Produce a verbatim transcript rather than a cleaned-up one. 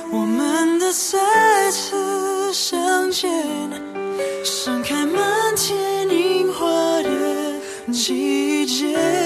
我们的再次相见，盛开满天樱花的季节。